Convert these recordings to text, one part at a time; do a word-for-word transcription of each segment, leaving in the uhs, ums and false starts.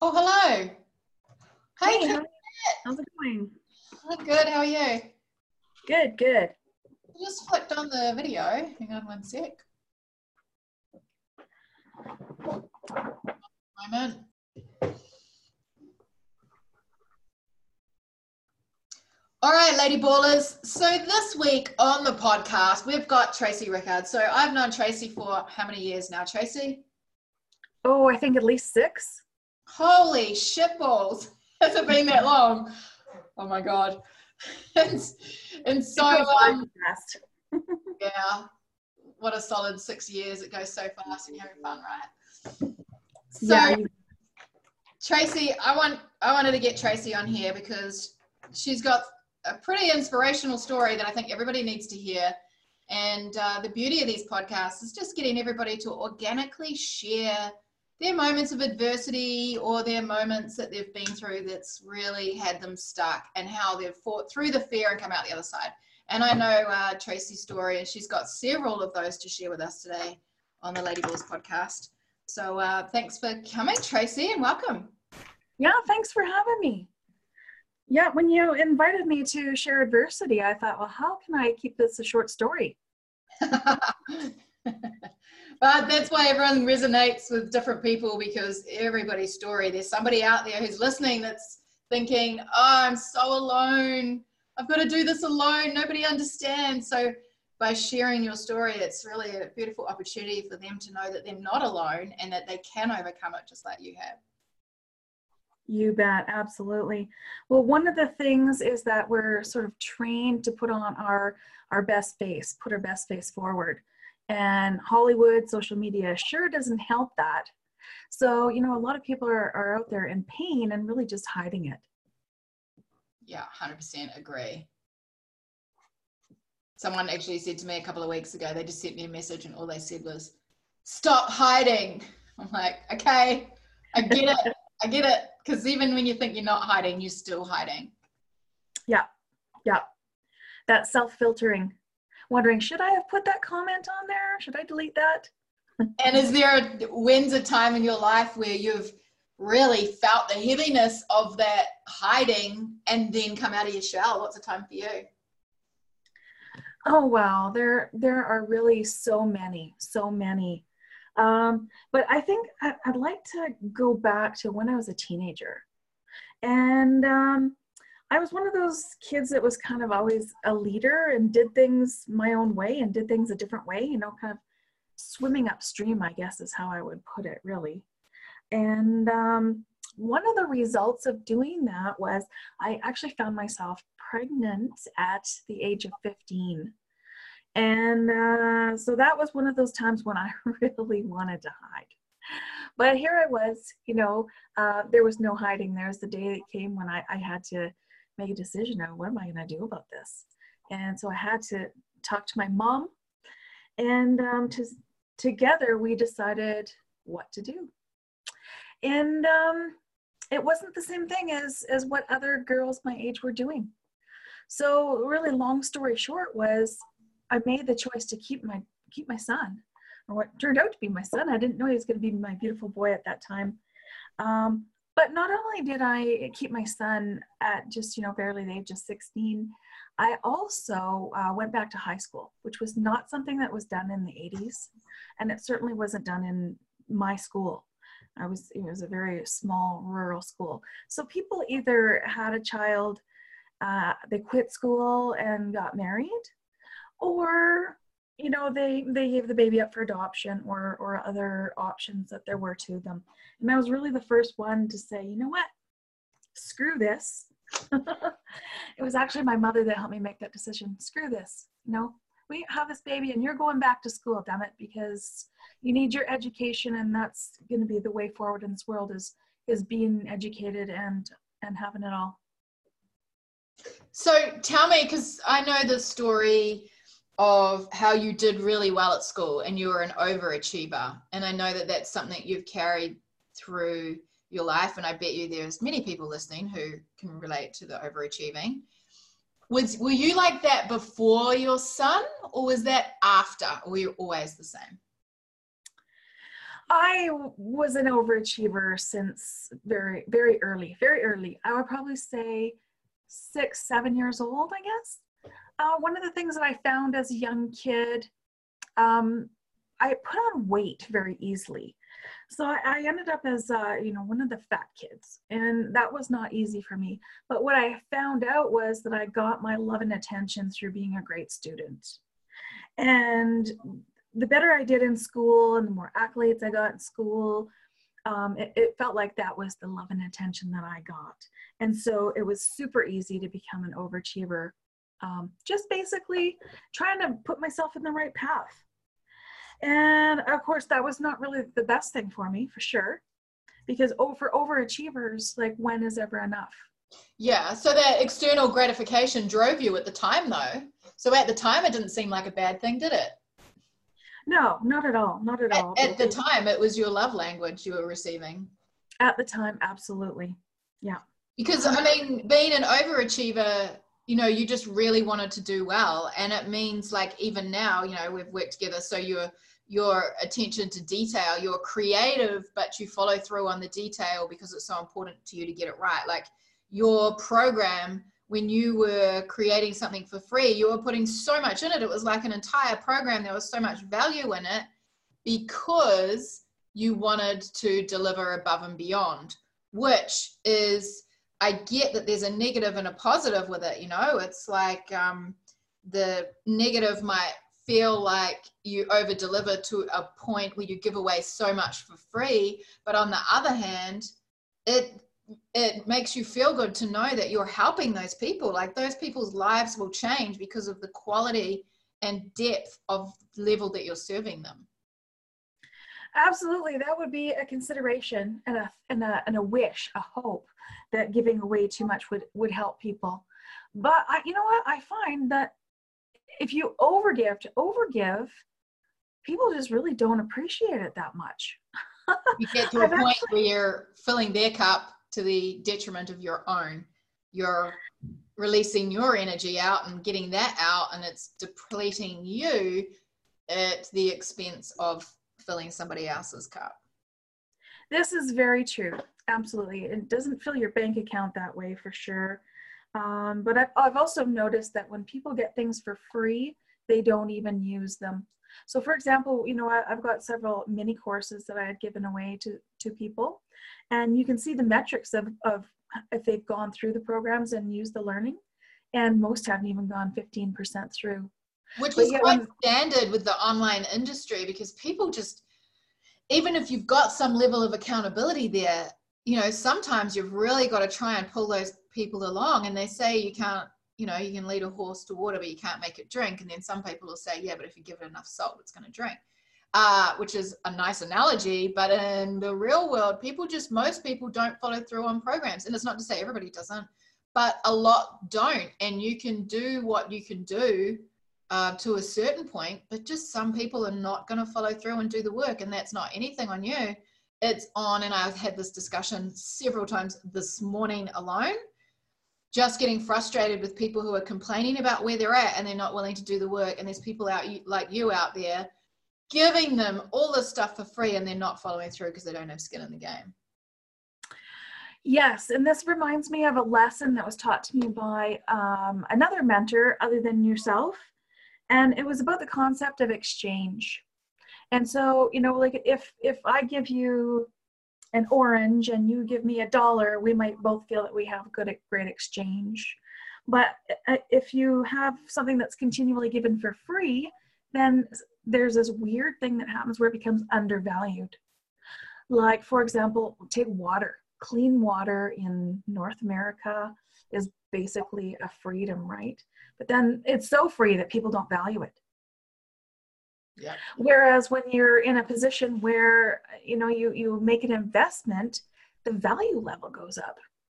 Oh, hello. Hey, Hey, Kate. how, how's it going? I'm good. How are you? I Good, good. just flicked on the video. Hang on one sec. Moment. All right, Lady Ballers. So this week on the podcast, we've got Tracy Rickard. So I've known Tracy for how many years now, Tracy? Oh, I think at least six. Holy shitballs. Has it been that long? Oh my God. and, and so, It goes by um, fast. yeah, what a solid six years. It goes so fast and you're having fun, right? So, Yeah, you, Tracy, I want I wanted to get Tracy on here because she's got a pretty inspirational story that I think everybody needs to hear. And uh, the beauty of these podcasts is just getting everybody to organically share their moments of adversity or their moments that they've been through that's really had them stuck and how they've fought through the fear and come out the other side. And I know uh, Tracy's story, and she's got several of those to share with us today on the Lady Balls podcast. So uh, thanks for coming, Tracy, and welcome. yeah, thanks for having me. Yeah, when you invited me to share adversity, I thought, well, how can I keep this a short story? But that's why everyone resonates with different people, because everybody's story, there's somebody out there who's listening that's thinking, oh, I'm so alone. I've got to do this alone. Nobody understands. So by sharing your story, it's really a beautiful opportunity for them to know that they're not alone and that they can overcome it just like you have. You bet, absolutely. Well, one of the things is that we're sort of trained to put on our, our best face, put our best face forward. And Hollywood, social media sure doesn't help that. So, you know, a lot of people are, are out there in pain and really just hiding it. Yeah, one hundred percent agree. Someone actually said to me a couple of weeks ago, they just sent me a message and all they said was, stop hiding. I'm like, okay, I get it. I get it. Because even when you think you're not hiding, you're still hiding. Yeah, yeah. That self-filtering, wondering, should I have put that comment on there? Should I delete that? And is there, a, when's a time in your life where you've really felt the heaviness of that hiding and then come out of your shell? What's a time for you? Oh, wow. There, there are really so many, so many. Um, but I think I, I'd like to go back to when I was a teenager. And um, I was one of those kids that was kind of always a leader and did things my own way and did things a different way, you know, kind of swimming upstream, I guess is how I would put it, really. And um, one of the results of doing that was I actually found myself pregnant at the age of fifteen. And uh, so that was one of those times when I really wanted to hide. But here I was, you know, uh, there was no hiding. There's the day that came when I, I had to make a decision on what am I going to do about this. And so I had to talk to my mom, and um, to, together we decided what to do. And um, it wasn't the same thing as, as what other girls my age were doing. So really, long story short was I made the choice to keep my keep my son, or what turned out to be my son. I didn't know he was going to be my beautiful boy at that time. Um, but not only did I keep my son at just, you know, barely the age of sixteen, I also uh, went back to high school, which was not something that was done in the eighties. And it certainly wasn't done in my school. I was, it was a very small rural school. So people either had a child, uh, they quit school and got married, or, you know, they, they gave the baby up for adoption, or, or other options that there were to them. And I was really the first one to say, you know what, screw this. It was actually my mother that helped me make that decision. Screw this. You know, we have this baby and you're going back to school, damn it, because you need your education, and that's going to be the way forward in this world, is, is being educated and, and having it all. So tell me, because I know the story of how you did really well at school and you were an overachiever. And I know that that's something you've carried through your life. And I bet you there's many people listening who can relate to the overachieving. Was, were you like that before your son, or was that after, or were you always the same? I was an overachiever since very, very early, very early. I would probably say six, seven years old, I guess. Uh, one of the things that I found as a young kid, um, I put on weight very easily. So I, I ended up as, uh, you know, one of the fat kids, and that was not easy for me. But what I found out was that I got my love and attention through being a great student. And the better I did in school and the more accolades I got in school, um, it, it felt like that was the love and attention that I got. And so it was super easy to become an overachiever, um, just basically trying to put myself in the right path. And of course, that was not really the best thing for me, for sure, because oh, for overachievers, like, when is ever enough? Yeah, so that external gratification drove you at the time, though. So at the time, it didn't seem like a bad thing, did it? No, not at all. Not at, at all. At the time, it was your love language you were receiving. At the time, absolutely. Yeah. Because, I mean, being an overachiever, you know, you just really wanted to do well. And it means, like, even now, you know, we've worked together. So your your attention to detail, you're creative, but you follow through on the detail because it's so important to you to get it right. Like your program, when you were creating something for free, you were putting so much in it. It was like an entire program. There was so much value in it because you wanted to deliver above and beyond, which is, I get that there's a negative and a positive with it. You know, it's like um, the negative might feel like you over deliver to a point where you give away so much for free. But on the other hand, it it makes you feel good to know that you're helping those people. Like those people's lives will change because of the quality and depth of level that you're serving them. Absolutely. That would be a consideration and a, and a, and a wish, a hope that giving away too much would, would help people. But I, you know what? I find that if you overgive to overgive, people just really don't appreciate it that much. You get to a point actually, where you're filling their cup to the detriment of your own. You're releasing your energy out and getting that out, and it's depleting you at the expense of filling somebody else's cup. This is very true. Absolutely. It doesn't fill your bank account that way for sure. Um, but I've, I've also noticed that when people get things for free, they don't even use them. So for example, you know, I, I've got several mini courses that I had given away to, to people, and you can see the metrics of, of if they've gone through the programs and used the learning, and most haven't even gone fifteen percent through. Which is quite standard with the online industry, because people just, even if you've got some level of accountability there, you know, sometimes you've really got to try and pull those people along. And they say you can't, you know, you can lead a horse to water, but you can't make it drink. And then some people will say, yeah, but if you give it enough salt, it's going to drink, uh, which is a nice analogy. But in the real world, people just, most people don't follow through on programs. And it's not to say everybody doesn't, but a lot don't. And you can do what you can do uh, to a certain point, but just some people are not going to follow through and do the work. And that's not anything on you. It's on, and I've had this discussion several times this morning alone, just getting frustrated with people who are complaining about where they're at and they're not willing to do the work. And there's people out like you out there giving them all this stuff for free and they're not following through because they don't have skin in the game. Yes, and this reminds me of a lesson that was taught to me by um, another mentor other than yourself. And it was about the concept of exchange. And so, you know, like if, if I give you an orange and you give me a dollar, we might both feel that we have a good, great exchange. But if you have something that's continually given for free, then there's this weird thing that happens where it becomes undervalued. Like, for example, take water. Clean water in North America is basically a freedom, right? But then it's so free that people don't value it. Yeah. Whereas when you're in a position where, you know, you, you make an investment, the value level goes up.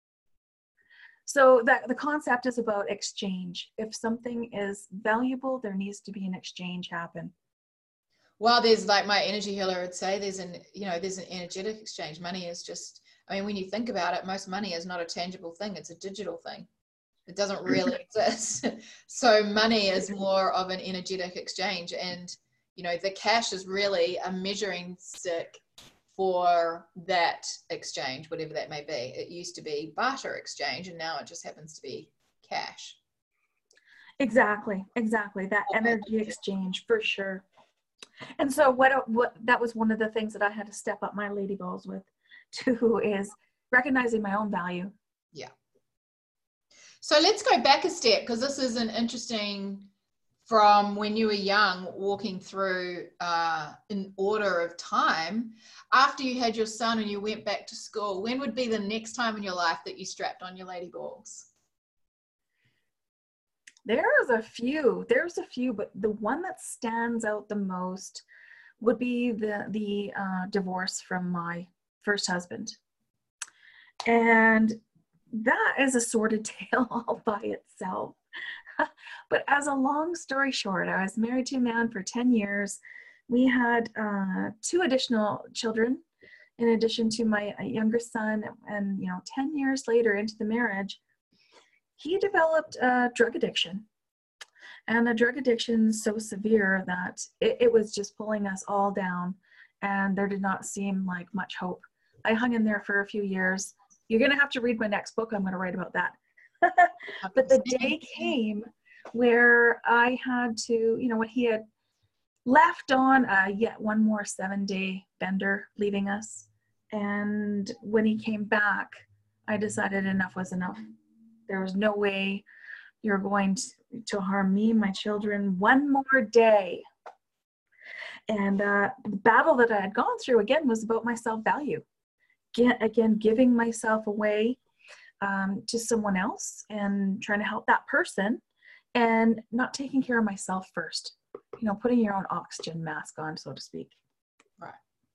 So that the concept is about exchange. If something is valuable, there needs to be an exchange happen. Well, there's, like my energy healer would say, there's an, you know, there's an energetic exchange. Money is just, I mean, when you think about it, most money is not a tangible thing. It's a digital thing. It doesn't really exist. So money is more of an energetic exchange. And you know, the cash is really a measuring stick for that exchange, whatever that may be. It used to be barter exchange, and now it just happens to be cash. Exactly, exactly. That energy exchange for sure. And so what, what that was one of the things that I had to step up my lady balls with too, is recognizing my own value. Yeah. So let's go back a step, because this is an interesting, from when you were young, walking through uh, in order of time. After you had your son and you went back to school, when would be the next time in your life that you strapped on your lady balls? There's a few, there's a few, but the one that stands out the most would be the, the uh, divorce from my first husband. And that is a sordid tale all by itself. But as a long story short, I was married to a man for ten years. We had uh, two additional children in addition to my younger son. And, you know, ten years later into the marriage, he developed a drug addiction. And the drug addiction is so severe that it, it was just pulling us all down, and there did not seem like much hope. I hung in there for a few years. You're going to have to read my next book. I'm going to write about that. But the day came where I had to, you know, when he had left on uh, yet one more seven day bender, leaving us. And when he came back, I decided enough was enough. There was no way you're going to, to harm me, my children, one more day. And uh, the battle that I had gone through, again, was about my self-value. Again, again, giving myself away um, to someone else and trying to help that person, and not taking care of myself first. You know, putting your own oxygen mask on, so to speak. Right.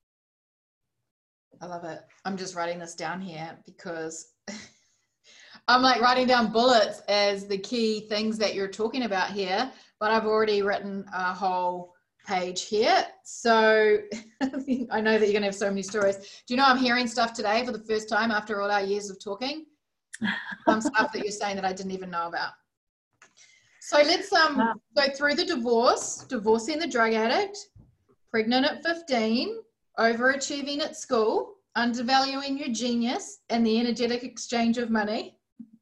I love it. I'm just writing this down here because I'm like writing down bullets as the key things that you're talking about here, but I've already written a whole page here. So I know that you're going to have so many stories. Do you know I'm hearing stuff today for the first time after all our years of talking? Some stuff that you're saying that I didn't even know about. So let's um wow. go through the divorce, divorcing the drug addict, pregnant at fifteen, overachieving at school, undervaluing your genius, and the energetic exchange of money.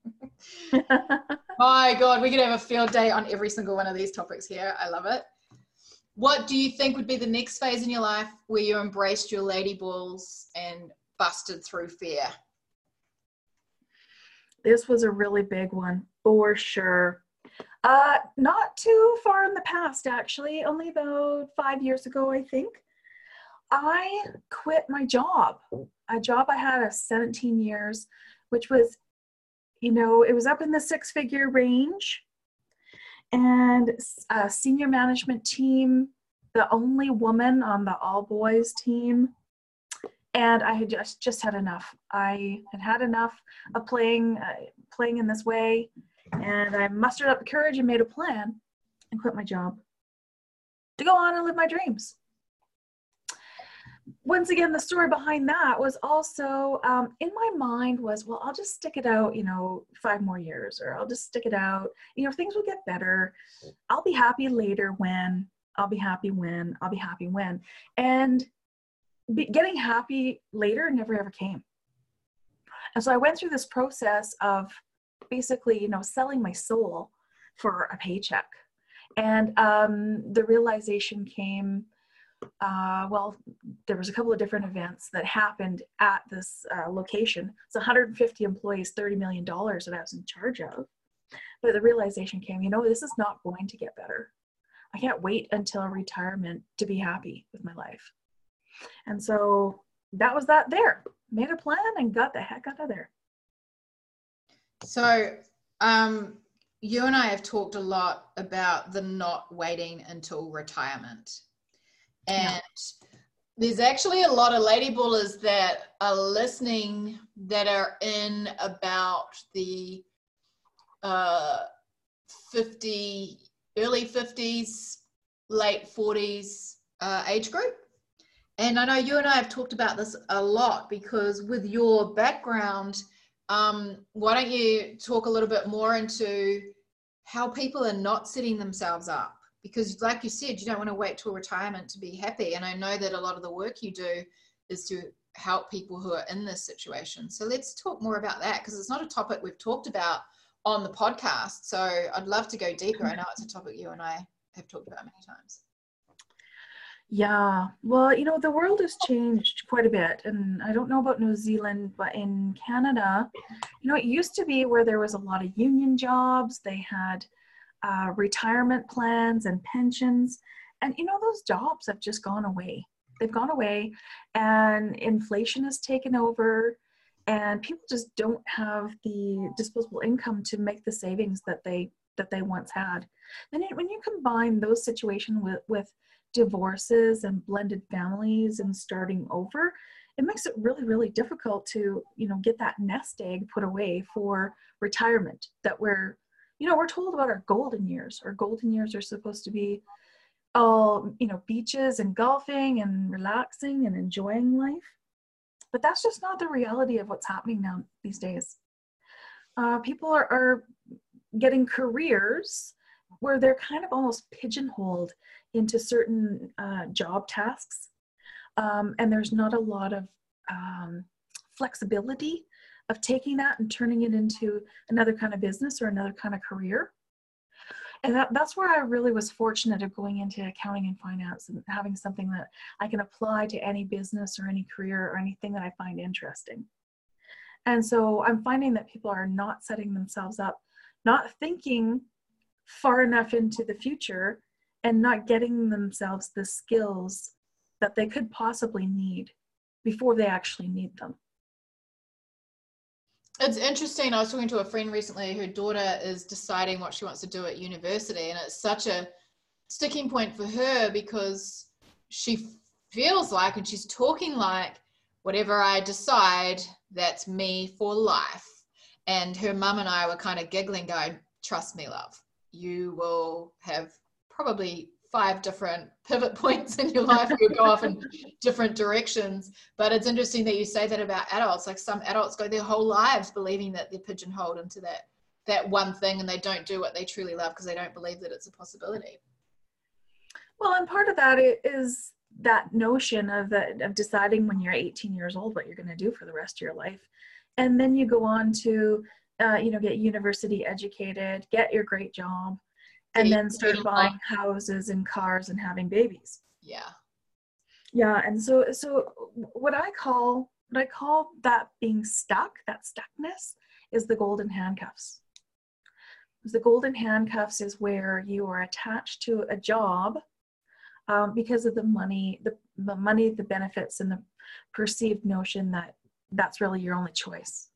My God, we could have a field day on every single one of these topics here. I love it. What do you think would be the next phase in your life where you embraced your lady balls and busted through fear? This was a really big one, for sure. Uh, not too far in the past, actually, only about five years ago, I think. I quit my job, a job I had of seventeen years, which was, you know, it was up in the six figure range, and a senior management team, the only woman on the all boys team. And I had just, just had enough. I had had enough of playing, uh, playing in this way. And I mustered up the courage and made a plan and quit my job to go on and live my dreams. Once again, the story behind that was also, um, in my mind was, well, I'll just stick it out, you know, five more years, or I'll just stick it out. You know, things will get better. I'll be happy later when, I'll be happy when, I'll be happy when. And be, getting happy later never ever came. And so I went through this process of basically, you know, selling my soul for a paycheck. And um, the realization came, uh, well, there was a couple of different events that happened at this uh, location. It's one hundred fifty employees, thirty million dollars that I was in charge of. But the realization came, you know, this is not going to get better. I can't wait until retirement to be happy with my life. And so that was that there. Made a plan and got the heck out of there. So um, you and I have talked a lot about the not waiting until retirement. And yeah. There's actually a lot of lady ballers that are listening that are in about the uh, fifty, early fifties, late forties uh, age group. And I know you and I have talked about this a lot because with your background, um, why don't you talk a little bit more into how people are not setting themselves up? Because like you said, you don't want to wait till retirement to be happy. And I know that a lot of the work you do is to help people who are in this situation. So let's talk more about that, because it's not a topic we've talked about on the podcast. So I'd love to go deeper. I know it's a topic you and I have talked about many times. Yeah, well, you know, the world has changed quite a bit, and I don't know about New Zealand, but in Canada, you know, it used to be where there was a lot of union jobs. They had uh, retirement plans and pensions, and you know, those jobs have just gone away. They've gone away, and inflation has taken over, and people just don't have the disposable income to make the savings that they that they once had. And it, when you combine those situations with with divorces and blended families and starting over, it makes it really, really difficult to, you know, get that nest egg put away for retirement that we're, you know, we're told about our golden years. Our golden years are supposed to be all, you know, beaches and golfing and relaxing and enjoying life. But that's just not the reality of what's happening now these days. Uh, people are, are getting careers where they're kind of almost pigeonholed into certain uh, job tasks. Um, and there's not a lot of um, flexibility of taking that and turning it into another kind of business or another kind of career. And that, that's where I really was fortunate of going into accounting and finance and having something that I can apply to any business or any career or anything that I find interesting. And so I'm finding that people are not setting themselves up, not thinking far enough into the future, and not getting themselves the skills that they could possibly need before they actually need them. It's interesting. I was talking to a friend recently. Her daughter is deciding what she wants to do at university, and it's such a sticking point for her because she feels like, and she's talking like, whatever I decide, that's me for life. And her mum and I were kind of giggling, going, trust me, love, you will have probably five different pivot points in your life where you go off in different directions. But it's interesting that you say that about adults. Like, some adults go their whole lives believing that they're pigeonholed into that that one thing, and they don't do what they truly love because they don't believe that it's a possibility. Well, and part of that is that notion of that of deciding when you're eighteen years old what you're going to do for the rest of your life, and then you go on to uh, you know, get university educated, get your great job, and then start buying houses and cars and having babies. Yeah. Yeah. And so, so what I call, what I call that being stuck, that stuckness, is the golden handcuffs. The golden handcuffs is where you are attached to a job um, because of the money, the, the money, the benefits, and the perceived notion that that's really your only choice.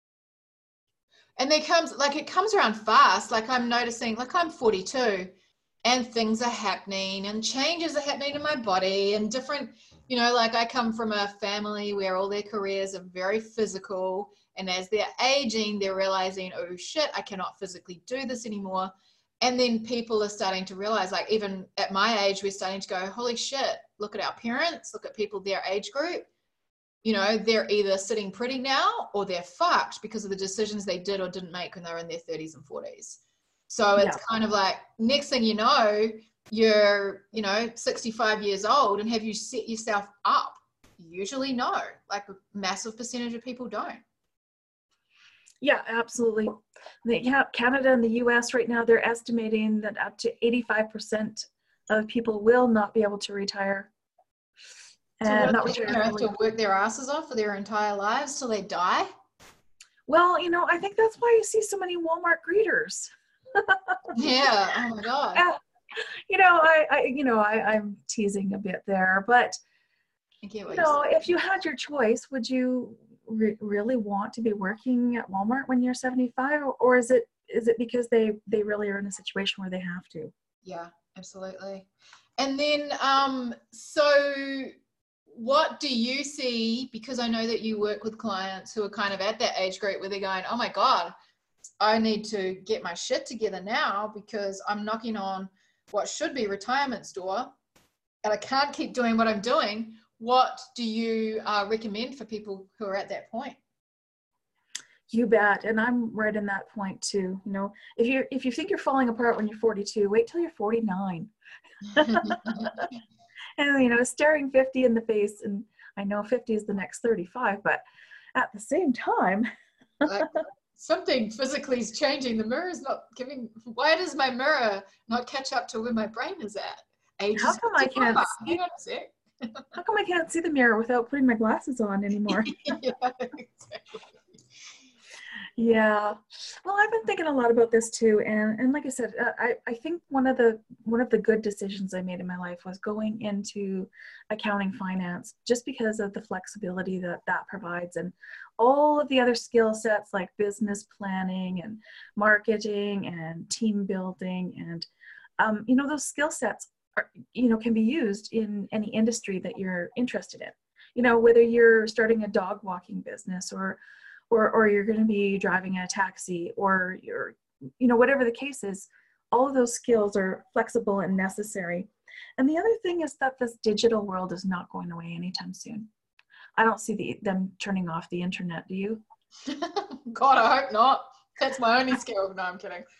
And there comes, like, it comes around fast. Like, I'm noticing, like, I'm forty-two and things are happening and changes are happening in my body and different, you know, like, I come from a family where all their careers are very physical. And as they're aging, they're realizing, oh shit, I cannot physically do this anymore. And then people are starting to realize, like, even at my age, we're starting to go, holy shit, look at our parents, look at people their age group. You know, they're either sitting pretty now or they're fucked because of the decisions they did or didn't make when they were in their thirties and forties. So it's yeah. kind of like, next thing you know, you're, you know, sixty-five years old, and have you set yourself up? Usually no, like a massive percentage of people don't. Yeah, absolutely. The, Canada and the U S right now, they're estimating that up to eighty-five percent of people will not be able to retire. And so they have to work their asses off for their entire lives till they die? Well, you know, I think that's why you see so many Walmart greeters. Yeah. Oh my God. Uh, you know, I, I you know, I, I'm teasing a bit there, but you know, if you had your choice, would you re- really want to be working at Walmart when you're seventy-five, or, or is it is it because they they really are in a situation where they have to? Yeah, absolutely. And then, um, so. What do you see, because I know that you work with clients who are kind of at that age group where they're going, oh my God, I need to get my shit together now because I'm knocking on what should be retirement's door and I can't keep doing what I'm doing. What do you uh, recommend for people who are at that point? You bet. And I'm right in that point too. You know, if you if you think you're falling apart when you're forty-two, wait till you're forty-nine. And, you know, staring fifty in the face. And I know fifty is the next thirty-five, but at the same time, like something physically is changing. The mirror is not giving, why does my mirror not catch up to where my brain is at? Age how is come I can't see, hang on a sec. how come I can't see the mirror without putting my glasses on anymore? Yeah, exactly. Yeah. Well, I've been thinking a lot about this too. And, and like I said, uh, I, I think one of the, one of the good decisions I made in my life was going into accounting finance, just because of the flexibility that that provides, and all of the other skill sets like business planning and marketing and team building. And, um, you know, those skill sets are, you know, can be used in any industry that you're interested in, you know, whether you're starting a dog walking business, or or or you're going to be driving a taxi, or you're, you know, whatever the case is, all of those skills are flexible and necessary. And the other thing is that this digital world is not going away anytime soon. I don't see the, them turning off the internet. Do you? God, I hope not. That's my only skill. No, I'm kidding.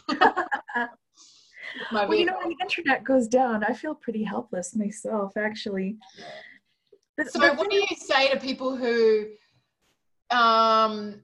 My well, you know, when the internet goes down, I feel pretty helpless myself, actually. But, so what do you say to people who, um,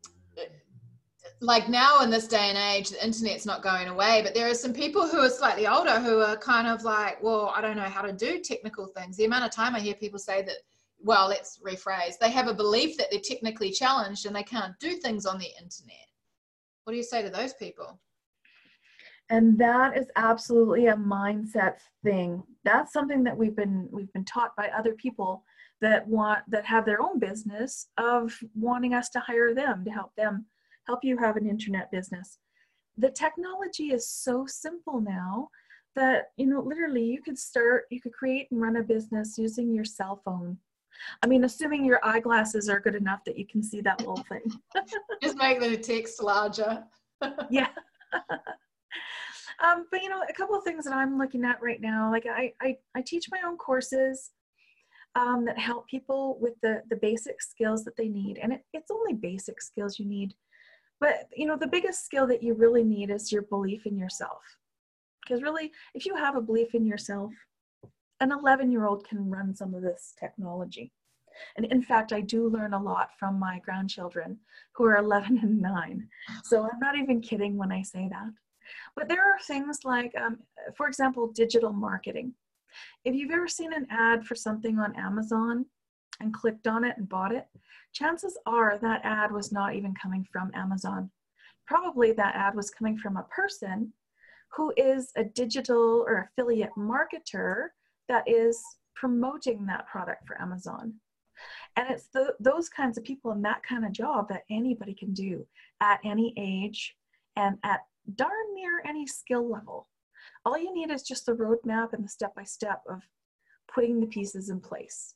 like now in this day and age, the internet's not going away, but there are some people who are slightly older who are kind of like, well, I don't know how to do technical things. The amount of time I hear people say that, well, let's rephrase, they have a belief that they're technically challenged and they can't do things on the internet. What do you say to those people? And that is absolutely a mindset thing. That's something that we've been we've been taught by other people that want that have their own business, of wanting us to hire them to help them help you have an internet business. The technology is so simple now that, you know, literally you could start, you could create and run a business using your cell phone. I mean, assuming your eyeglasses are good enough that you can see that little thing. Just make the text larger. Yeah. Um, but, you know, a couple of things that I'm looking at right now, like I, I, I teach my own courses um, that help people with the, the basic skills that they need. And it, it's only basic skills you need. But, you know, the biggest skill that you really need is your belief in yourself. Because really, if you have a belief in yourself, an eleven-year-old can run some of this technology. And in fact, I do learn a lot from my grandchildren who are eleven and nine. So I'm not even kidding when I say that. But there are things like, um, for example, digital marketing. If you've ever seen an ad for something on Amazon and clicked on it and bought it, chances are that ad was not even coming from Amazon. Probably that ad was coming from a person who is a digital or affiliate marketer that is promoting that product for Amazon. And it's the, those kinds of people and that kind of job that anybody can do at any age and at darn near any skill level. All you need is just the roadmap and the step-by-step of putting the pieces in place.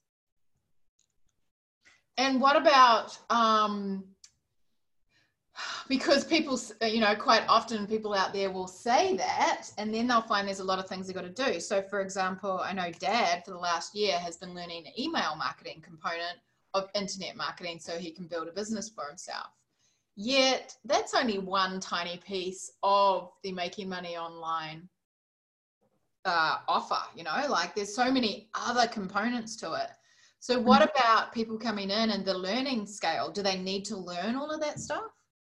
And what about, um, because people, you know, quite often people out there will say that, and then they'll find there's a lot of things they've got to do. So for example, I know Dad for the last year has been learning the email marketing component of internet marketing so he can build a business for himself. Yet that's only one tiny piece of the making money online uh, offer, you know, like there's so many other components to it. So what about people coming in and the learning scale? Do they need to learn all of that stuff?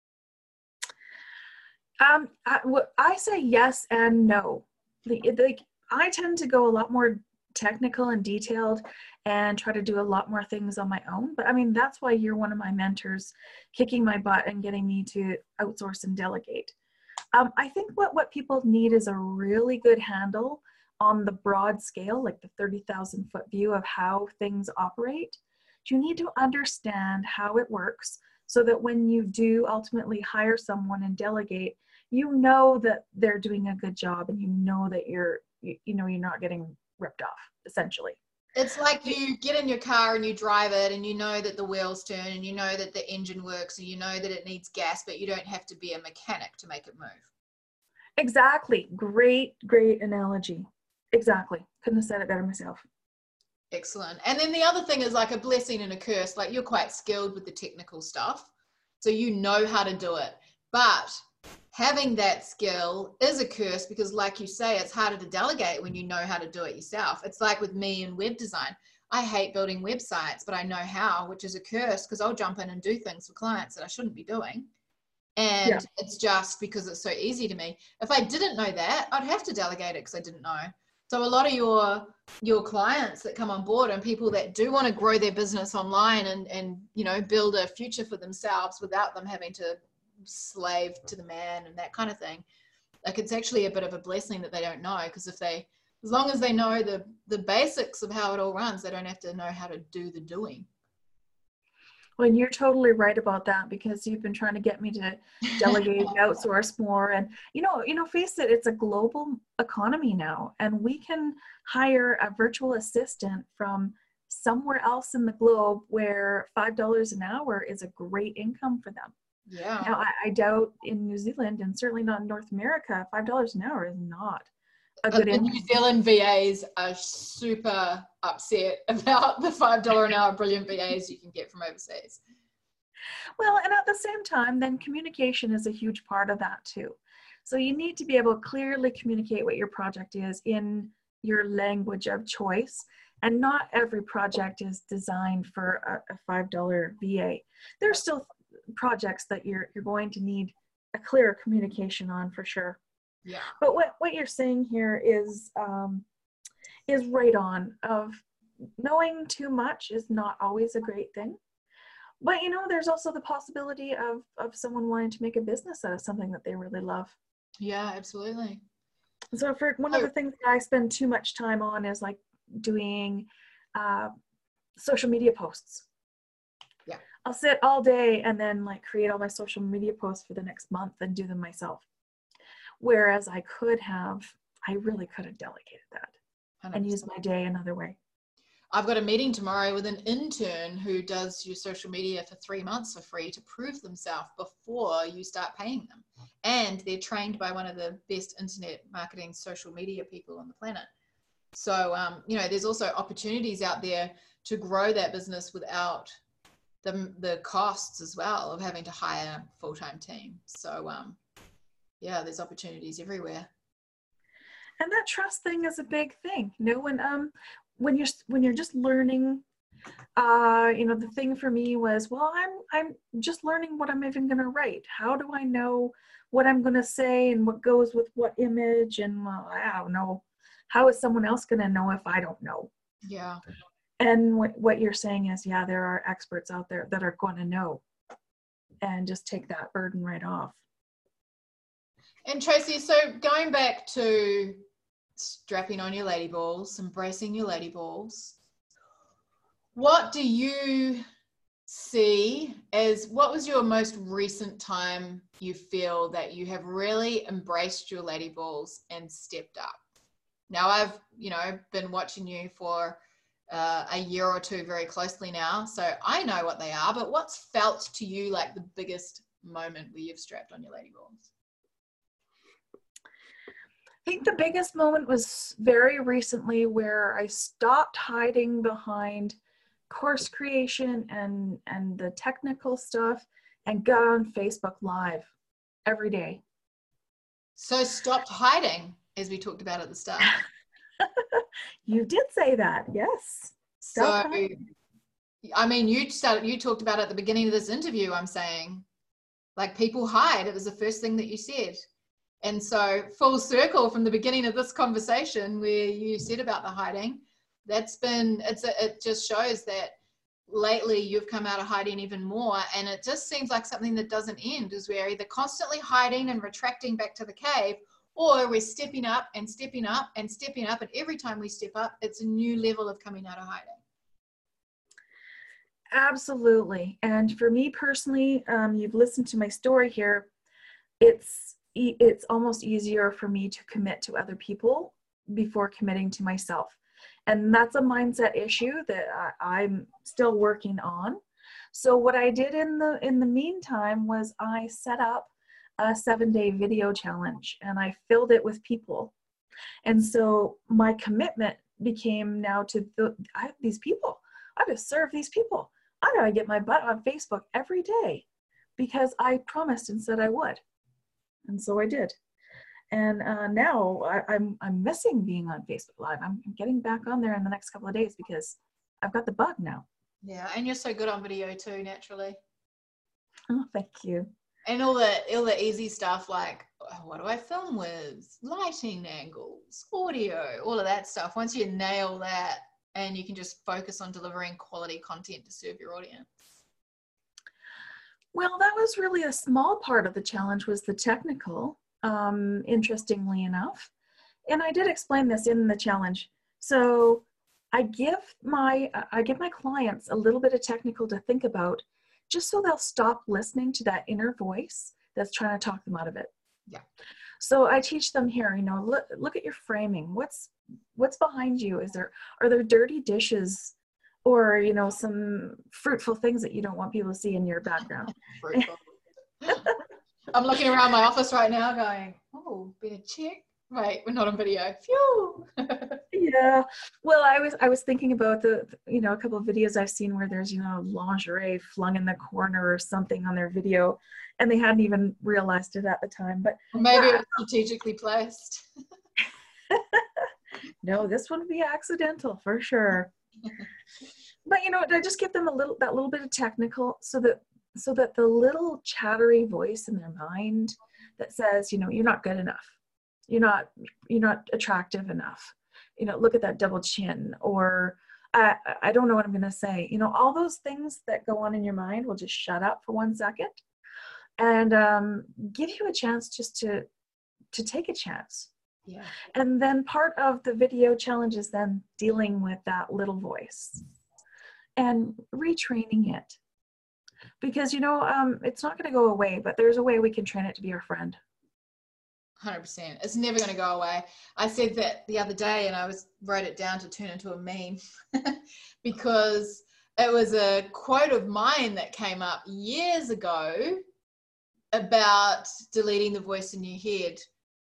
Um, I, I say yes and no. Like, I tend to go a lot more technical and detailed and try to do a lot more things on my own. But I mean, that's why you're one of my mentors, kicking my butt and getting me to outsource and delegate. Um, I think what, what people need is a really good handle on the broad scale, like the thirty thousand foot view of how things operate. You need to understand how it works so that when you do ultimately hire someone and delegate, you know that they're doing a good job and you know that you're, you, you know, you're not getting ripped off, essentially. It's like you get in your car and you drive it and you know that the wheels turn and you know that the engine works and you know that it needs gas, but you don't have to be a mechanic to make it move. Exactly. Great, great analogy. Exactly. Couldn't have said it better myself. Excellent. And then the other thing is like a blessing and a curse. Like you're quite skilled with the technical stuff, so you know how to do it. But having that skill is a curse because, like you say, it's harder to delegate when you know how to do it yourself. It's like with me in web design. I hate building websites, but I know how, which is a curse because I'll jump in and do things for clients that I shouldn't be doing. And Yeah. it's just because it's so easy to me. If I didn't know that, I'd have to delegate it because I didn't know. So a lot of your your clients that come on board and people that do want to grow their business online and, and you know, build a future for themselves without them having to slave to the man and that kind of thing, like it's actually a bit of a blessing that they don't know, because if they, as long as they know the the basics of how it all runs, they don't have to know how to do the doing. Well, and you're totally right about that, because you've been trying to get me to delegate and outsource more. And, you know, you know, face it, it's a global economy now, and we can hire a virtual assistant from somewhere else in the globe where five dollars an hour is a great income for them. Yeah. Now, I, I doubt in New Zealand, and certainly not in North America, five dollars an hour is not a good The income. New Zealand V As are super upset about the five dollars an hour brilliant V As you can get from overseas. Well, and at the same time, then communication is a huge part of that too. So you need to be able to clearly communicate what your project is in your language of choice. And not every project is designed for a, a five dollar V A. There's still projects that you're you're going to need a clear communication on for sure. Yeah. But what, what you're saying here is um, is right on. Of knowing too much is not always a great thing. But, you know, there's also the possibility of, of someone wanting to make a business out of something that they really love. Yeah, absolutely. So for one of the things that I spend too much time on is like doing uh, social media posts. Yeah. I'll sit all day and then like create all my social media posts for the next month and do them myself. Whereas I could have, I really could have delegated that one hundred percent and used my day another way. I've got a meeting tomorrow with an intern who does your social media for three months for free to prove themselves before you start paying them. And they're trained by one of the best internet marketing social media people on the planet. So, um, you know, there's also opportunities out there to grow that business without the, the costs as well of having to hire a full-time team. So, um, yeah, there's opportunities everywhere. And that trust thing is a big thing. You know, when um when you're when you're just learning, uh, you know, the thing for me was, well, I'm I'm just learning what I'm even gonna write. How do I know what I'm gonna say and what goes with what image? And well, I don't know. How is someone else gonna know if I don't know? Yeah. And what what you're saying is, yeah, there are experts out there that are going to know, and just take that burden right off. And Tracy, so going back to strapping on your lady balls, embracing your lady balls, what do you see as, what was your most recent time you feel that you have really embraced your lady balls and stepped up? Now I've, you know, been watching you for uh, a year or two very closely now, so I know what they are, but what's felt to you like the biggest moment where you've strapped on your lady balls? I think the biggest moment was very recently, where I stopped hiding behind course creation and, and the technical stuff and got on Facebook Live every day. So stopped hiding, as we talked about at the start. You did say that, yes. Stop so, hiding. I mean, you started, you talked about at the beginning of this interview, I'm saying, like, people hide. It was the first thing that you said. And so full circle from the beginning of this conversation where you said about the hiding, that's been, it's a, it just shows that lately you've come out of hiding even more. And it just seems like something that doesn't end, is we're either constantly hiding and retracting back to the cave, or we're stepping up and stepping up and stepping up. And every time we step up, it's a new level of coming out of hiding. Absolutely. And for me personally, um, you've listened to my story here. It's, it's almost easier for me to commit to other people before committing to myself. And that's a mindset issue that I, I'm still working on. So what I did in the, in the meantime was I set up a seven day video challenge and I filled it with people. And so my commitment became now to the, I have these people. I have to serve these people. I gotta get my butt on Facebook every day because I promised and said I would. And so I did. And uh, now I, I'm I'm missing being on Facebook Live. I'm getting back on there in the next couple of days because I've got the bug now. Yeah, and you're so good on video too, naturally. Oh, thank you. And all the all the easy stuff like, oh, what do I film with? Lighting angles, audio, all of that stuff. Once you nail that, and you can just focus on delivering quality content to serve your audience. Well, that was really a small part of the challenge, was the technical, um, interestingly enough. And I did explain this in the challenge. So I give my I give my clients a little bit of technical to think about, just so they'll stop listening to that inner voice that's trying to talk them out of it. Yeah. So I teach them here, you know, look look at your framing. What's what's behind you? Is there are there dirty dishes, or, you know, some fruitful things that you don't want people to see in your background? I'm looking around my office right now going, oh, better check. Wait, we're not on video. Phew. Yeah. Well, I was I was thinking about the, you know, a couple of videos I've seen where there's, you know, lingerie flung in the corner or something on their video, and they hadn't even realized it at the time. But maybe yeah. it was strategically placed. No, this would be accidental for sure. But, you know, I just give them a little that little bit of technical, so that so that the little chattery voice in their mind that says, you know, you're not good enough. You're not, you're not attractive enough. You know, look at that double chin, or I, I don't know what I'm going to say. You know, all those things that go on in your mind will just shut up for one second and um, give you a chance just to, to take a chance. Yeah. And then part of the video challenge is then dealing with that little voice and retraining it. Because, you know, um, it's not going to go away, but there's a way we can train it to be our friend. one hundred percent. It's never going to go away. I said that the other day, and I was wrote it down to turn into a meme because it was a quote of mine that came up years ago about deleting the voice in your head,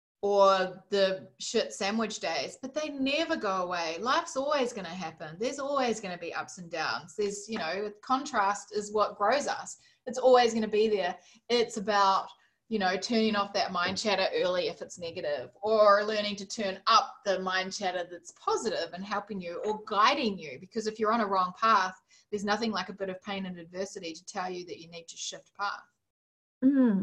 or the shit sandwich days, but they never go away. Life's always going to happen. There's always going to be ups and downs. There's, you know, contrast is what grows us. It's always going to be there. It's about, you know, turning off that mind chatter early if it's negative, or learning to turn up the mind chatter that's positive and helping you or guiding you. Because if you're on a wrong path, there's nothing like a bit of pain and adversity to tell you that you need to shift path. Mm.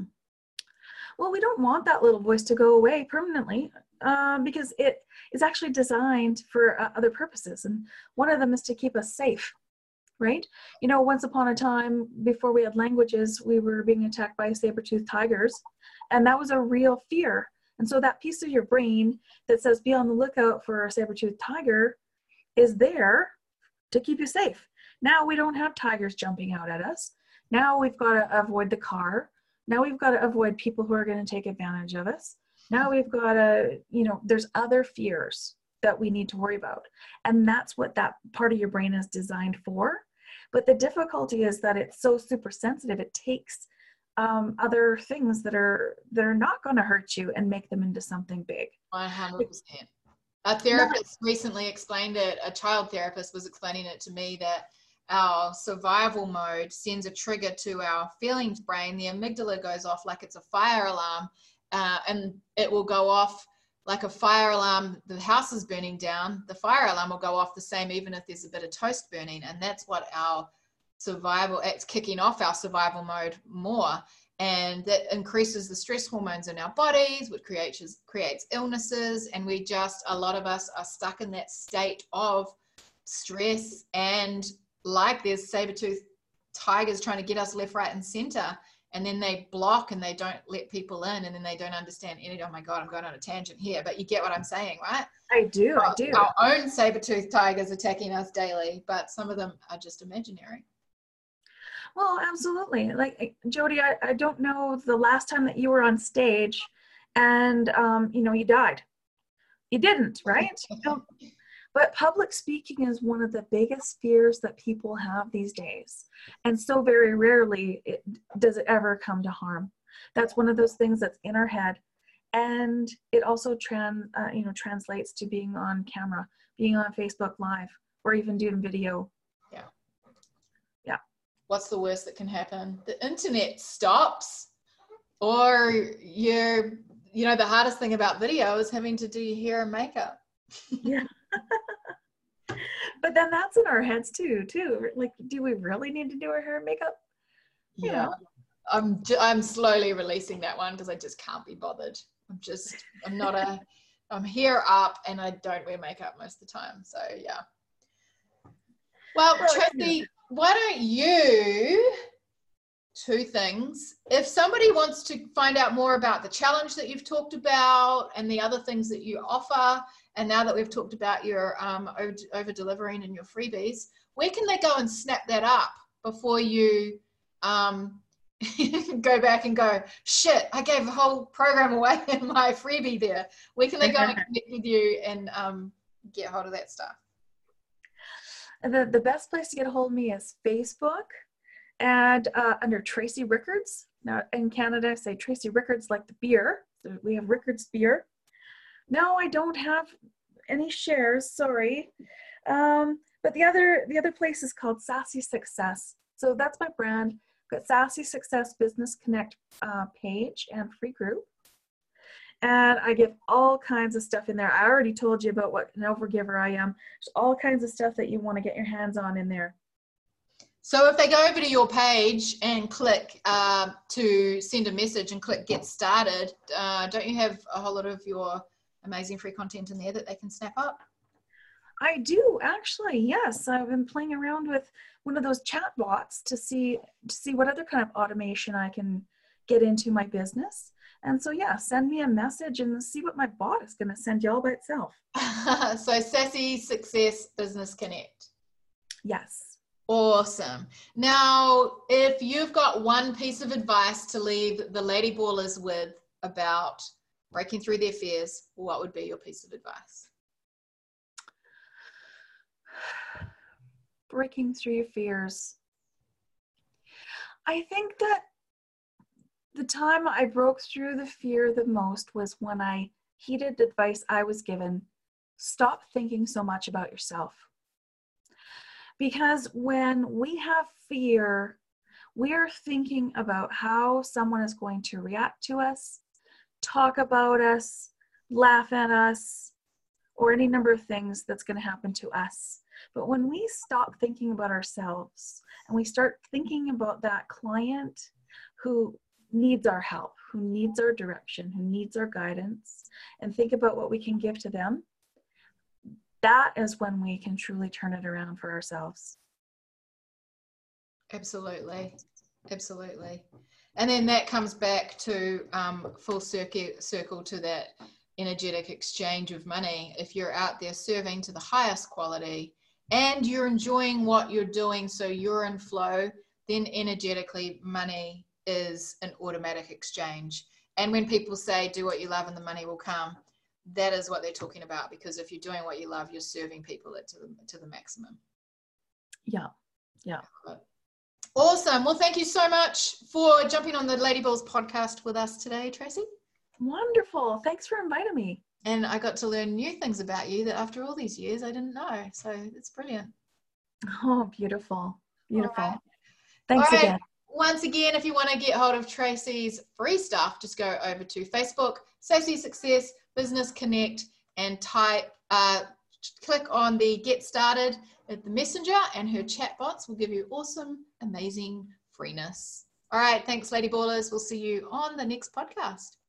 Well, we don't want that little voice to go away permanently, uh, because it is actually designed for uh, other purposes. And one of them is to keep us safe, right? You know, once upon a time, before we had languages, we were being attacked by saber-toothed tigers, and that was a real fear. And so that piece of your brain that says be on the lookout for a saber-toothed tiger is there to keep you safe. Now we don't have tigers jumping out at us. Now we've got to avoid the car. Now we've got to avoid people who are going to take advantage of us. Now we've got to, you know, there's other fears that we need to worry about. And that's what that part of your brain is designed for. But the difficulty is that it's so super sensitive. It takes um, other things that are that are not going to hurt you and make them into something big. one hundred percent. A therapist recently explained it. A child therapist was explaining it to me that our survival mode sends a trigger to our feelings brain. The amygdala goes off like it's a fire alarm, uh, and it will go off like a fire alarm. The house is burning down. The fire alarm will go off the same, even if there's a bit of toast burning. And that's what our survival, it's kicking off our survival mode more. And that increases the stress hormones in our bodies, which creates, creates illnesses. And we just, a lot of us are stuck in that state of stress, and like there's saber-toothed tigers trying to get us left, right, and center, and then they block and they don't let people in, and then they don't understand any. Oh my God, I'm going on a tangent here, but you get what I'm saying, right? I do, our, I do. Our own saber-toothed tigers attacking us daily, but some of them are just imaginary. Well, absolutely. Like, Jody, I, I don't know the last time that you were on stage and, um, you know, you died. You didn't, right? You know, but public speaking is one of the biggest fears that people have these days. And so very rarely it, does it ever come to harm. That's one of those things that's in our head. And it also trans, uh, you know, translates to being on camera, being on Facebook Live, or even doing video. Yeah. Yeah. What's the worst that can happen? The internet stops, or you're, you know, the hardest thing about video is having to do your hair and makeup. Yeah. But then that's in our heads too, too. Like, do we really need to do our hair and makeup? You Yeah. know. I'm, I'm slowly releasing that one because I just can't be bothered. I'm just, I'm not a, I'm hair up and I don't wear makeup most of the time. So yeah. Well, Well, Tracy, why don't you, two things. If somebody wants to find out more about the challenge that you've talked about and the other things that you offer, and now that we've talked about your um, over delivering and your freebies, where can they go and snap that up before you um, go back and go, shit, I gave the whole program away in my freebie there. Where can they go and connect with you and um, get hold of that stuff? The, the best place to get a hold of me is Facebook and uh, under Tracy Rickards. Now in Canada, I say Tracy Rickards like the beer. So we have Rickards beer. No, I don't have any shares, sorry. Um, but the other the other place is called Sassy Success. So that's my brand. I've got Sassy Success Business Connect uh, page and free group. And I give all kinds of stuff in there. I already told you about what an overgiver I am. There's all kinds of stuff that you want to get your hands on in there. So if they go over to your page and click uh, to send a message and click get started, uh, don't you have a whole lot of your amazing free content in there that they can snap up? I do actually, yes. I've been playing around with one of those chat bots to see to see what other kind of automation I can get into my business. And so, yeah, send me a message and see what my bot is going to send you all by itself. So Sassy Success Business Connect. Yes. Awesome. Now, if you've got one piece of advice to leave the lady ballers with about breaking through their fears, what would be your piece of advice? Breaking through your fears. I think that the time I broke through the fear the most was when I heeded advice I was given. Stop thinking so much about yourself. Because when we have fear, we're thinking about how someone is going to react to us, talk about us, laugh at us, or any number of things that's going to happen to us. But when we stop thinking about ourselves and we start thinking about that client who needs our help, who needs our direction, who needs our guidance, and think about what we can give to them, that is when we can truly turn it around for ourselves. Absolutely. Absolutely. And then that comes back to um, full circle, circle to that energetic exchange of money. If you're out there serving to the highest quality and you're enjoying what you're doing, so you're in flow, then energetically money is an automatic exchange. And when people say do what you love and the money will come, that is what they're talking about, because if you're doing what you love, you're serving people it to the, to the maximum. Yeah. Yeah. Awesome. Well, thank you so much for jumping on the Lady Balls podcast with us today, Tracy. Wonderful. Thanks for inviting me. And I got to learn new things about you that after all these years I didn't know. So it's brilliant. Oh, beautiful. Beautiful. All right. Thanks all right. again. Once again, if you want to get hold of Tracy's free stuff, just go over to Facebook, Sassy Success Business Connect, and type, uh, click on the Get Started at the Messenger, and her chatbots will give you awesome, amazing freeness. All right. Thanks, Lady Ballers. We'll see you on the next podcast.